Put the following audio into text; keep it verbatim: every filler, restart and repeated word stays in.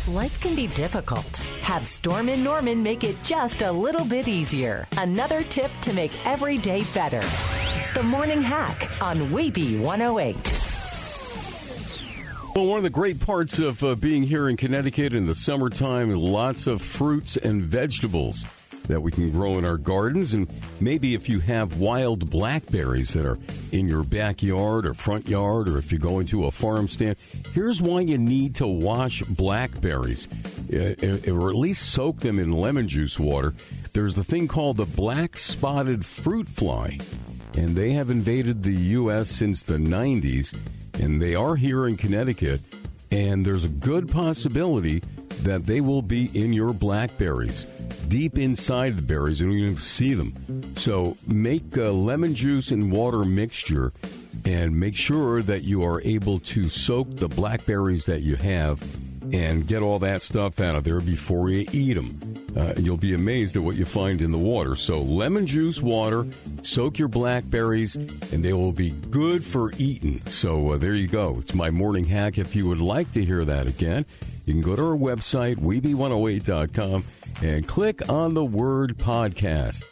Life can be difficult. Have Storm in Norman make it just a little bit easier. Another tip to make every day better. The Morning Hack on Weeby one oh eight. Well, one of the great parts of uh, being here in Connecticut in the summertime, lots of fruits and vegetables that we can grow in our gardens. And maybe if you have wild blackberries that are in your backyard or front yard, or if you go into a farm stand, here's why you need to wash blackberries, uh, or at least soak them in lemon juice water. There's the thing called the black spotted fruit fly, and they have invaded the U S since the nineties, and they are here in Connecticut, and there's a good possibility that they will be in your blackberries, deep inside the berries, and you don't even see them. So make a lemon juice and water mixture and make sure that you are able to soak the blackberries that you have and get all that stuff out of there before you eat them. Uh, you'll be amazed at what you find in the water. So lemon juice, water, soak your blackberries, and they will be good for eating. So uh, there you go. It's my morning hack. If you would like to hear that again, you can go to our website, weeby one oh eight dot com, and click on the word podcast.